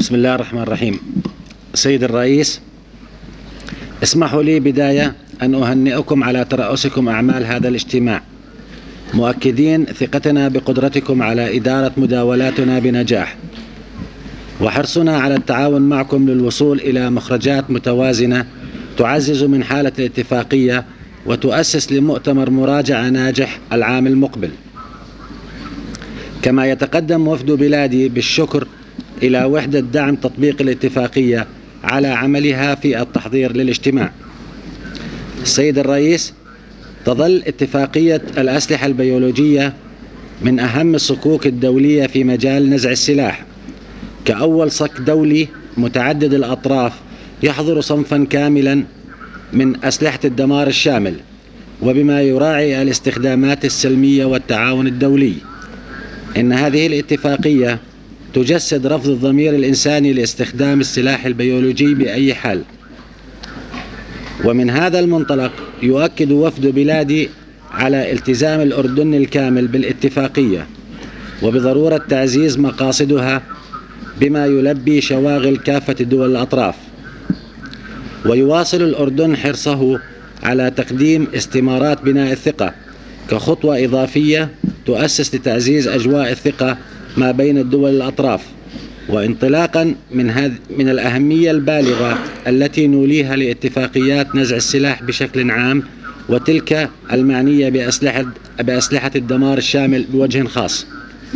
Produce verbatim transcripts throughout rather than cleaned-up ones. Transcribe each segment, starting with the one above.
بسم الله الرحمن الرحيم. سيد الرئيس، اسمحوا لي بداية أن أهنئكم على ترأسكم أعمال هذا الاجتماع، مؤكدين ثقتنا بقدرتكم على إدارة مداولاتنا بنجاح، وحرصنا على التعاون معكم للوصول إلى مخرجات متوازنة تعزز من حالة الاتفاقية وتؤسس لمؤتمر مراجعة ناجح العام المقبل. كما يتقدم وفد بلادي بالشكر إلى وحدة دعم تطبيق الاتفاقية على عملها في التحضير للاجتماع. السيد الرئيس، تظل اتفاقية الأسلحة البيولوجية من أهم الصكوك الدولية في مجال نزع السلاح، كأول صك دولي متعدد الأطراف يحظر صنفا كاملا من أسلحة الدمار الشامل، وبما يراعي الاستخدامات السلمية والتعاون الدولي. إن هذه الاتفاقية تجسد رفض الضمير الإنساني لاستخدام السلاح البيولوجي بأي حال. ومن هذا المنطلق يؤكد وفد بلادي على التزام الأردن الكامل بالاتفاقية وبضرورة تعزيز مقاصدها بما يلبي شواغل كافة دول الأطراف. ويواصل الأردن حرصه على تقديم استمارات بناء الثقة كخطوة إضافية تؤسس لتعزيز أجواء الثقة ما بين الدول الأطراف، وانطلاقا من هذه من الأهمية البالغة التي نوليها لاتفاقيات نزع السلاح بشكل عام، وتلك المعنية بأسلحة بأسلحة الدمار الشامل بوجه خاص.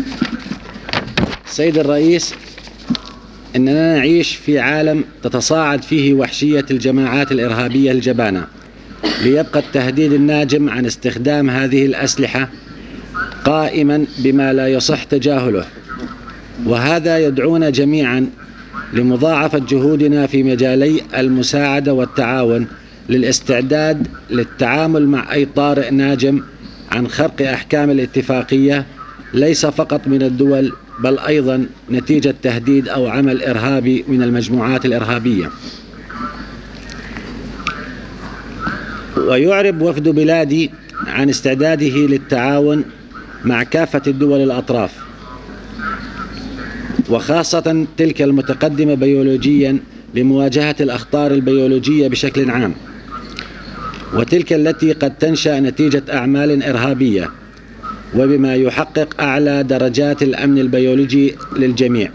سيد الرئيس، إننا نعيش في عالم تتصاعد فيه وحشية الجماعات الإرهابية الجبانة، ليبقى التهديد الناجم عن استخدام هذه الأسلحة قائما بما لا يصح تجاهله، وهذا يدعونا جميعا لمضاعفة جهودنا في مجالي المساعدة والتعاون للاستعداد للتعامل مع أي طارئ ناجم عن خرق أحكام الاتفاقية، ليس فقط من الدول بل أيضا نتيجة تهديد أو عمل إرهابي من المجموعات الإرهابية. ويعرب وفد بلادي عن استعداده للتعاون مع كافة الدول الأطراف، وخاصة تلك المتقدمة بيولوجيا لمواجهة الأخطار البيولوجية بشكل عام، وتلك التي قد تنشأ نتيجة أعمال إرهابية، وبما يحقق أعلى درجات الأمن البيولوجي للجميع.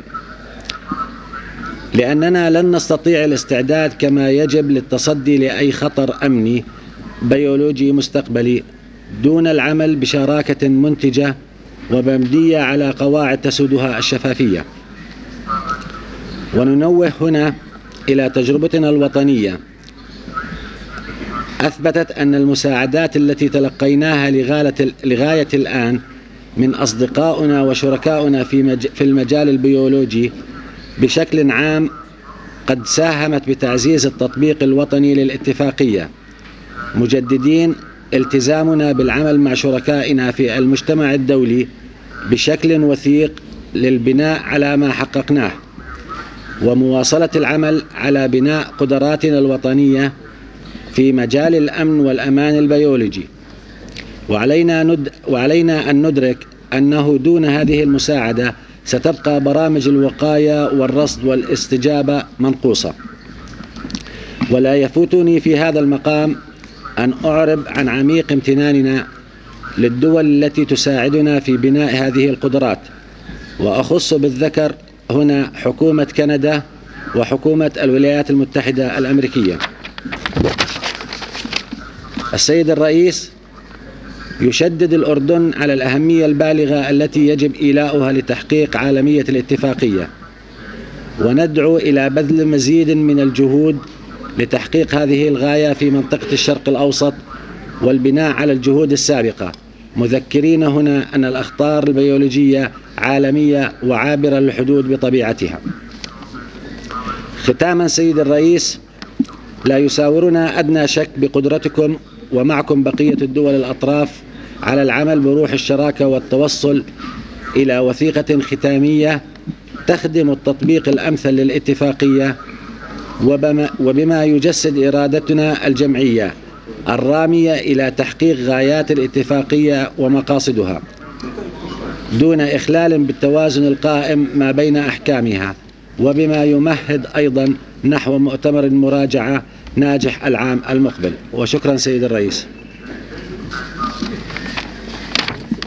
لأننا لن نستطيع الاستعداد كما يجب للتصدي لأي خطر أمني بيولوجي مستقبلي دون العمل بشراكة منتجة ومبنية على قواعد تسودها الشفافية. وننوه هنا إلى تجربتنا الوطنية أثبتت أن المساعدات التي تلقيناها لغاية الآن من أصدقائنا وشركائنا في في المجال البيولوجي بشكل عام قد ساهمت بتعزيز التطبيق الوطني للاتفاقية، مجددين التزامنا بالعمل مع شركائنا في المجتمع الدولي بشكل وثيق للبناء على ما حققناه، ومواصلة العمل على بناء قدراتنا الوطنية في مجال الأمن والأمان البيولوجي. وعلينا, ند... وعلينا أن ندرك أنه دون هذه المساعدة ستبقى برامج الوقاية والرصد والاستجابة منقوصة. ولا يفوتني في هذا المقام أن أعرب عن عميق امتناننا للدول التي تساعدنا في بناء هذه القدرات، وأخص بالذكر هنا حكومة كندا وحكومة الولايات المتحدة الأمريكية. السيد الرئيس، يشدد الأردن على الأهمية البالغة التي يجب إيلاؤها لتحقيق عالمية الاتفاقية، وندعو إلى بذل مزيد من الجهود لتحقيق هذه الغاية في منطقة الشرق الأوسط والبناء على الجهود السابقة، مذكرين هنا أن الأخطار البيولوجية عالمية وعابرة للحدود بطبيعتها. ختاما سيد الرئيس، لا يساورنا أدنى شك بقدرتكم ومعكم بقية الدول الأطراف على العمل بروح الشراكة والتوصل إلى وثيقة ختامية تخدم التطبيق الأمثل للاتفاقية، وبما, وبما يجسد إرادتنا الجمعية الرامية إلى تحقيق غايات الاتفاقية ومقاصدها دون إخلال بالتوازن القائم ما بين أحكامها وبما يمهد أيضا نحو مؤتمر مراجعة ناجح العام المقبل. وشكرا سيد الرئيس.